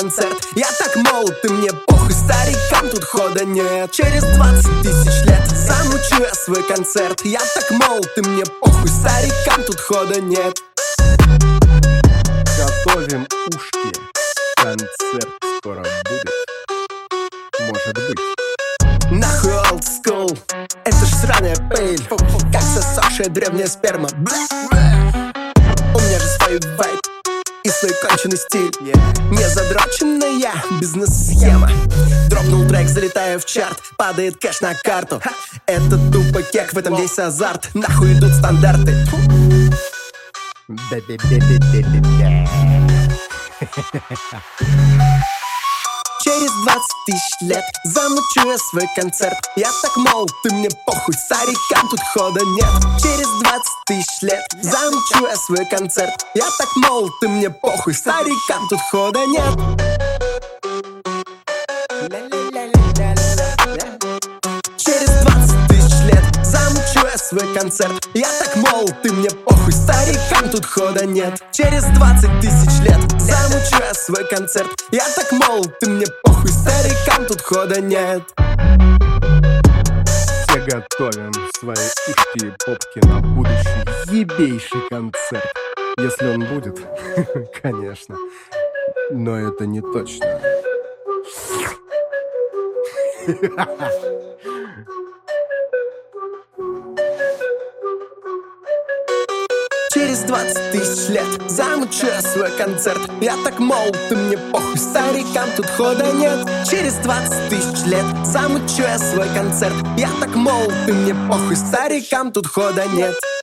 концерт. Я так молод, и мне похуй, старикам тут хода нет. Через 20 тысяч лет замучу я свой концерт. Я так молод, и мне похуй, старикам тут хода нет. Готовим ушки, концерт скоро будет. Может быть. Нахуй old school, это ж сраная пыль, как сосавшая древняя сперма. У меня же свой вайб и свой конченый стиль. Не задроченная бизнес-схема. Дропнул трек, залетаю в чарт, падает кэш на карту. Это тупо кек, в этом весь азарт. Нахуй идут стандарты. Через 20 тысяч лет замучу я свой концерт. Я так молод, и мне похуй, старикам тут хода нет. Через 20 тысяч лет замучу я свой концерт. Я так молод, и мне похуй, старикам тут хода нет. Через 20 тысяч лет замучу я свой концерт. Я так молод, и мне похуй, старикам тут хода нет. Через 20 тысяч лет замучу я свой концерт. Я так молод, и мне похуй, старикам тут хода нет. Все готовим свои ушки и попки на будущий ебейший концерт. Если он будет, конечно. Но это не точно. Через 20 тысяч лет замучу я свой концерт. Я так молод, и мне похуй, старикам тут хода нет. Через 20 тысяч лет замучу я свой концерт. Я так молод, и мне похуй, старикам тут хода нет.